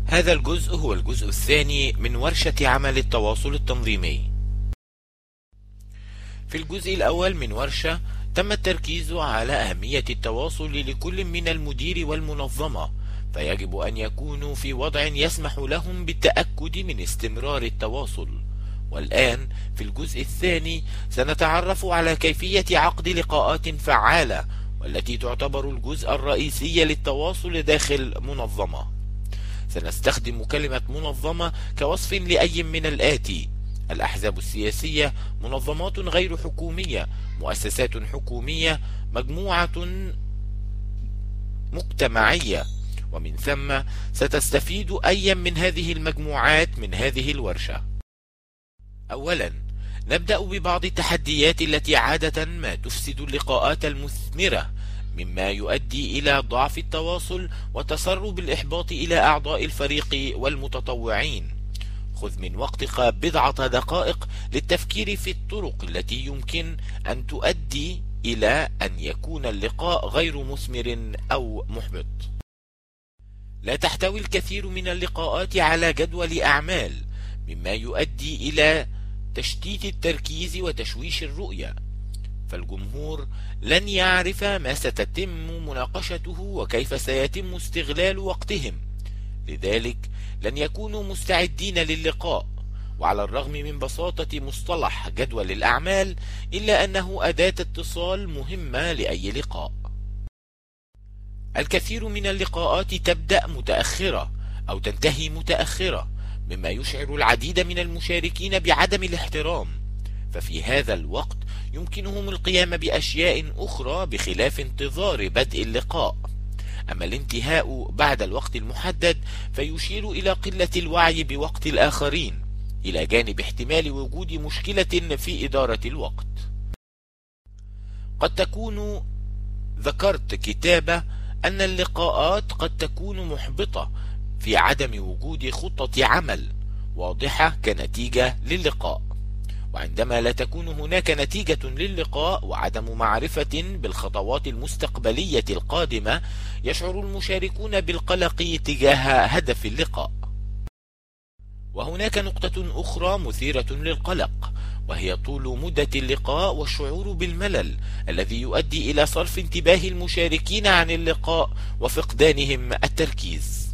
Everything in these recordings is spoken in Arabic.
هذا الجزء هو الجزء الثاني من ورشة عمل التواصل التنظيمي. في الجزء الأول من ورشة تم التركيز على أهمية التواصل لكل من المدير والمنظمة، فيجب أن يكونوا في وضع يسمح لهم بالتأكد من استمرار التواصل. والآن في الجزء الثاني سنتعرف على كيفية عقد لقاءات فعالة، والتي تعتبر الجزء الرئيسي للتواصل داخل منظمة. سنستخدم كلمة منظمة كوصف لأي من الآتي: الأحزاب السياسية، منظمات غير حكومية، مؤسسات حكومية، مجموعة مجتمعية. ومن ثم ستستفيد أي من هذه المجموعات من هذه الورشة. أولا، نبدأ ببعض التحديات التي عادة ما تفسد اللقاءات المثمرة، مما يؤدي إلى ضعف التواصل وتسرب الإحباط إلى أعضاء الفريق والمتطوعين. خذ من وقتك بضعة دقائق للتفكير في الطرق التي يمكن أن تؤدي إلى أن يكون اللقاء غير مثمر أو محبط. لا تحتوي الكثير من اللقاءات على جدول أعمال، مما يؤدي إلى تشتيت التركيز وتشويش الرؤية، فالجمهور لن يعرف ما ستتم مناقشته وكيف سيتم استغلال وقتهم، لذلك لن يكونوا مستعدين للقاء. وعلى الرغم من بساطة مصطلح جدول الأعمال، إلا أنه أداة اتصال مهمة لأي لقاء. الكثير من اللقاءات تبدأ متأخرة أو تنتهي متأخرة، مما يشعر العديد من المشاركين بعدم الاحترام، ففي هذا الوقت يمكنهم القيام بأشياء أخرى بخلاف انتظار بدء اللقاء. أما الانتهاء بعد الوقت المحدد فيشير إلى قلة الوعي بوقت الآخرين، إلى جانب احتمال وجود مشكلة في إدارة الوقت. قد تكون ذكرت كتابة أن اللقاءات قد تكون محبطة في عدم وجود خطة عمل واضحة كنتيجة للقاء، وعندما لا تكون هناك نتيجة للقاء وعدم معرفة بالخطوات المستقبلية القادمة، يشعر المشاركون بالقلق تجاه هدف اللقاء. وهناك نقطة أخرى مثيرة للقلق، وهي طول مدة اللقاء والشعور بالملل الذي يؤدي إلى صرف انتباه المشاركين عن اللقاء وفقدانهم التركيز.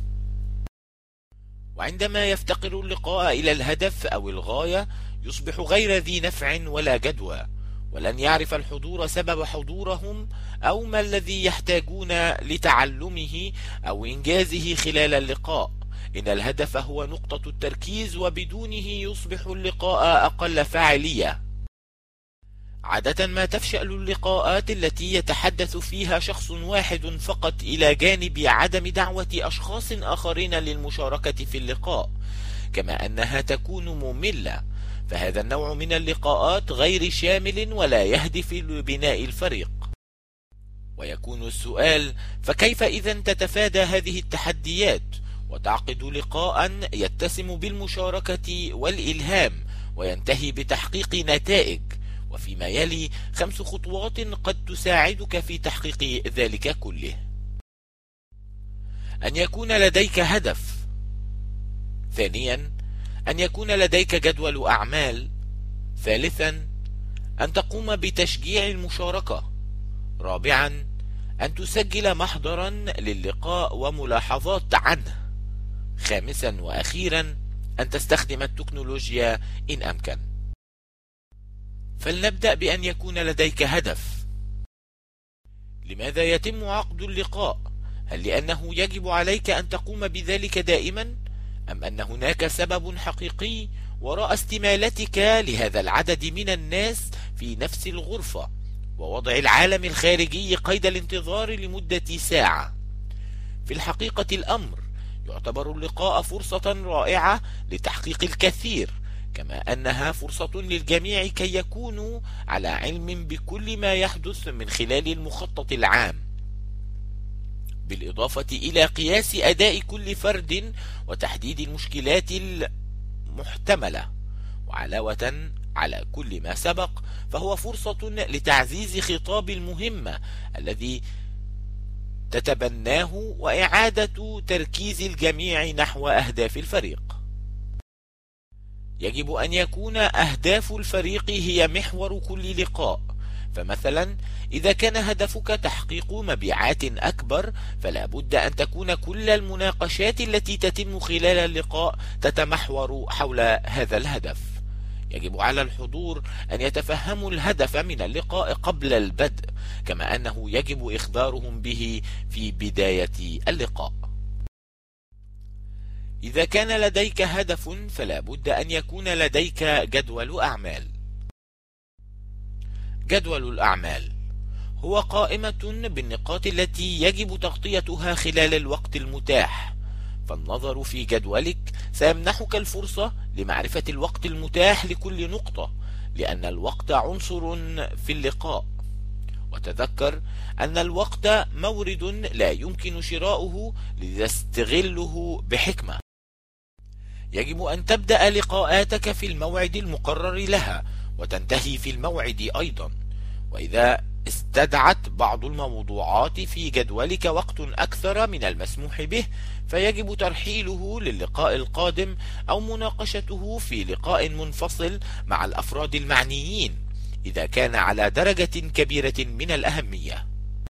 وعندما يفتقر اللقاء إلى الهدف أو الغاية يصبح غير ذي نفع ولا جدوى، ولن يعرف الحضور سبب حضورهم أو ما الذي يحتاجون لتعلمه أو إنجازه خلال اللقاء. إن الهدف هو نقطة التركيز، وبدونه يصبح اللقاء أقل فاعلية. عادة ما تفشل اللقاءات التي يتحدث فيها شخص واحد فقط، إلى جانب عدم دعوة أشخاص آخرين للمشاركة في اللقاء، كما أنها تكون مملة. فهذا النوع من اللقاءات غير شامل ولا يهدف لبناء الفريق. ويكون السؤال: فكيف إذا تتفادى هذه التحديات وتعقد لقاء يتسم بالمشاركة والإلهام وينتهي بتحقيق نتائج؟ وفيما يلي 5 خطوات قد تساعدك في تحقيق ذلك كله. أن يكون لديك هدف. ثانيا، أن يكون لديك جدول أعمال. ثالثا، أن تقوم بتشجيع المشاركة. رابعا، أن تسجل محضرا للقاء وملاحظات عنه. خامسا وأخيرا، أن تستخدم التكنولوجيا إن أمكن. فلنبدأ بأن يكون لديك هدف. لماذا يتم عقد اللقاء؟ هل لأنه يجب عليك أن تقوم بذلك دائما؟ أم أن هناك سبب حقيقي وراء استمالتك لهذا العدد من الناس في نفس الغرفة ووضع العالم الخارجي قيد الانتظار لمدة ساعة؟ في الحقيقة الأمر يعتبر اللقاء فرصة رائعة لتحقيق الكثير، كما أنها فرصة للجميع كي يكونوا على علم بكل ما يحدث من خلال المخطط العام، بالإضافة إلى قياس أداء كل فرد وتحديد المشكلات المحتملة. وعلاوة على كل ما سبق، فهو فرصة لتعزيز خطاب المهمة الذي تتبناه وإعادة تركيز الجميع نحو أهداف الفريق. يجب أن يكون أهداف الفريق هي محور كل لقاء، فمثلا إذا كان هدفك تحقيق مبيعات أكبر، فلا بد أن تكون كل المناقشات التي تتم خلال اللقاء تتمحور حول هذا الهدف. يجب على الحضور أن يتفهموا الهدف من اللقاء قبل البدء، كما أنه يجب إخبارهم به في بداية اللقاء. إذا كان لديك هدف فلا بد أن يكون لديك جدول أعمال. جدول الأعمال هو قائمة بالنقاط التي يجب تغطيتها خلال الوقت المتاح، فالنظر في جدولك سيمنحك الفرصة لمعرفة الوقت المتاح لكل نقطة، لأن الوقت عنصر في اللقاء. وتذكر أن الوقت مورد لا يمكن شراؤه، لتستغله بحكمة. يجب أن تبدأ لقاءاتك في الموعد المقرر لها وتنتهي في الموعد أيضا، وإذا استدعت بعض الموضوعات في جدولك وقت أكثر من المسموح به، فيجب ترحيله للقاء القادم أو مناقشته في لقاء منفصل مع الأفراد المعنيين إذا كان على درجة كبيرة من الأهمية.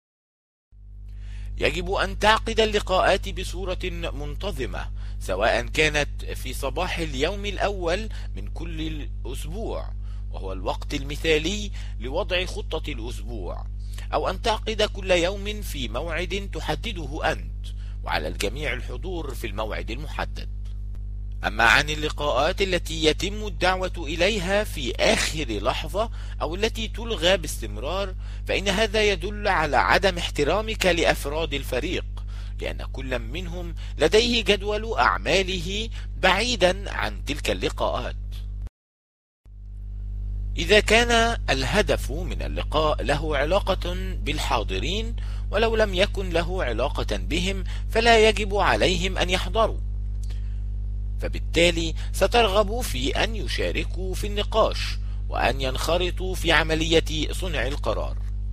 يجب أن تعقد اللقاءات بصورة منتظمة، سواء كانت في صباح اليوم الأول من كل أسبوع، وهو الوقت المثالي لوضع خطة الأسبوع، أو أن تعقد كل يوم في موعد تحدده أنت، وعلى الجميع الحضور في الموعد المحدد. أما عن اللقاءات التي يتم الدعوة إليها في آخر لحظة أو التي تلغى باستمرار، فإن هذا يدل على عدم احترامك لأفراد الفريق، لأن كل منهم لديه جدول أعماله بعيدا عن تلك اللقاءات. إذا كان الهدف من اللقاء له علاقة بالحاضرين ولو لم يكن له علاقة بهم، فلا يجب عليهم أن يحضروا، فبالتالي سترغب في أن يشاركوا في النقاش وأن ينخرطوا في عملية صنع القرار.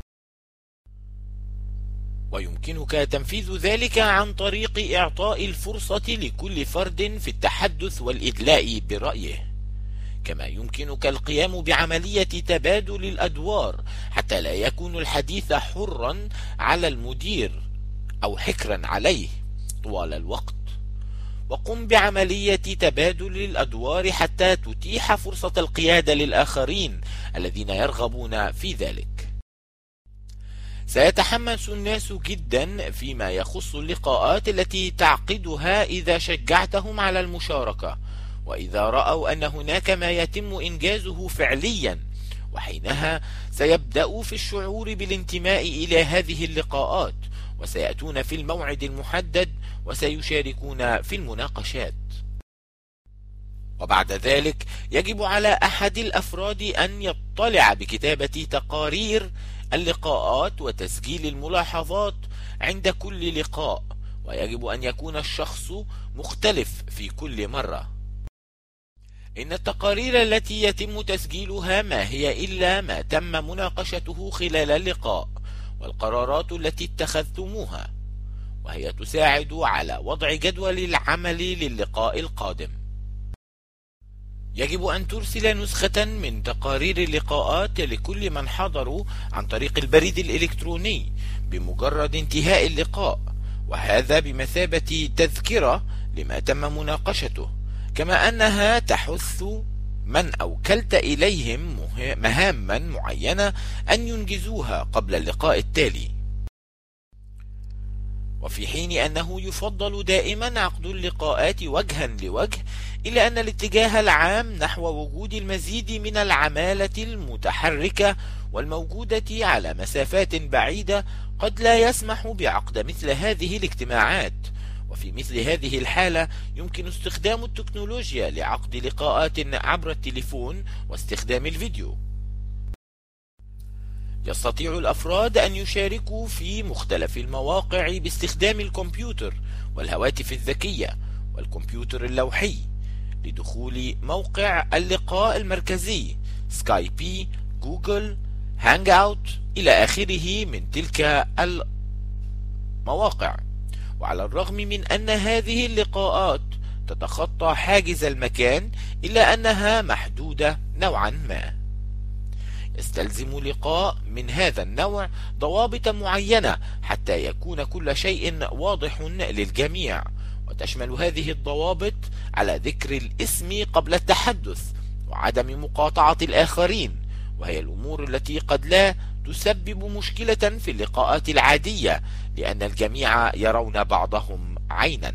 ويمكنك تنفيذ ذلك عن طريق إعطاء الفرصة لكل فرد في التحدث والإدلاء برأيه، كما يمكنك القيام بعملية تبادل الأدوار حتى لا يكون الحديث حرا على المدير أو حكرا عليه طوال الوقت. وقم بعملية تبادل الأدوار حتى تتيح فرصة القيادة للآخرين الذين يرغبون في ذلك. سيتحمس الناس جدا فيما يخص اللقاءات التي تعقدها إذا شجعتهم على المشاركة، وإذا رأوا أن هناك ما يتم إنجازه فعليا، وحينها سيبدأوا في الشعور بالانتماء إلى هذه اللقاءات، وسيأتون في الموعد المحدد وسيشاركون في المناقشات. وبعد ذلك يجب على أحد الأفراد أن يطلع بكتابة تقارير اللقاءات وتسجيل الملاحظات عند كل لقاء، ويجب أن يكون الشخص مختلف في كل مرة. إن التقارير التي يتم تسجيلها ما هي إلا ما تم مناقشته خلال اللقاء والقرارات التي اتخذتموها، وهي تساعد على وضع جدول العمل للقاء القادم. يجب أن ترسل نسخة من تقارير اللقاءات لكل من حضروا عن طريق البريد الإلكتروني بمجرد انتهاء اللقاء، وهذا بمثابة تذكرة لما تم مناقشته، كما أنها تحث من أوكلت إليهم مهاما معينة أن ينجزوها قبل اللقاء التالي. وفي حين أنه يفضل دائما عقد اللقاءات وجها لوجه، إلا أن الاتجاه العام نحو وجود المزيد من العمالة المتحركة والموجودة على مسافات بعيدة قد لا يسمح بعقد مثل هذه الاجتماعات. وفي مثل هذه الحالة يمكن استخدام التكنولوجيا لعقد لقاءات عبر التليفون واستخدام الفيديو. يستطيع الأفراد أن يشاركوا في مختلف المواقع باستخدام الكمبيوتر والهواتف الذكية والكمبيوتر اللوحي لدخول موقع اللقاء المركزي سكايبي، جوجل، هانج اوت إلى آخره من تلك مواقع. وعلى الرغم من أن هذه اللقاءات تتخطى حاجز المكان إلا أنها محدودة نوعا ما. يستلزم لقاء من هذا النوع ضوابط معينة حتى يكون كل شيء واضح للجميع، وتشمل هذه الضوابط على ذكر الاسم قبل التحدث وعدم مقاطعة الآخرين، وهي الأمور التي قد لا تسبب مشكلة في اللقاءات العادية لأن الجميع يرون بعضهم عينا.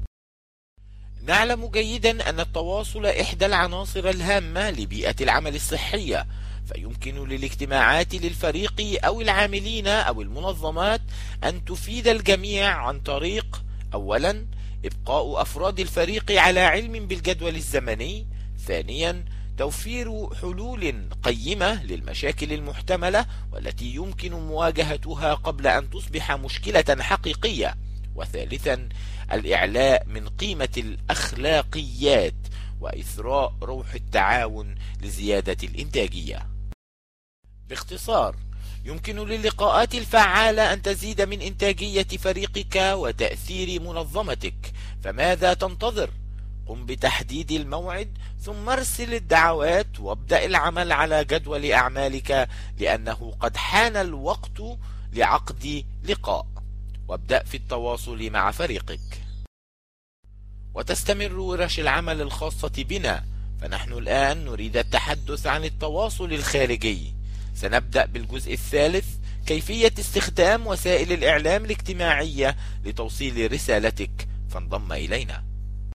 نعلم جيدا أن التواصل إحدى العناصر الهامة لبيئة العمل الصحية، فيمكن للاجتماعات للفريق أو العاملين أو المنظمات أن تفيد الجميع عن طريق: أولا، إبقاء أفراد الفريق على علم بالجدول الزمني. ثانيا، توفير حلول قيمة للمشاكل المحتملة والتي يمكن مواجهتها قبل أن تصبح مشكلة حقيقية. وثالثا، الإعلاء من قيمة الأخلاقيات وإثراء روح التعاون لزيادة الإنتاجية. باختصار، يمكن للقاءات الفعالة أن تزيد من إنتاجية فريقك وتأثير منظمتك، فماذا تنتظر؟ قم بتحديد الموعد ثم ارسل الدعوات وابدأ العمل على جدول أعمالك، لأنه قد حان الوقت لعقد لقاء. وابدأ في التواصل مع فريقك. وتستمر ورش العمل الخاصة بنا، فنحن الآن نريد التحدث عن التواصل الخارجي. سنبدأ بالجزء الثالث: كيفية استخدام وسائل الإعلام الاجتماعية لتوصيل رسالتك، فانضم إلينا.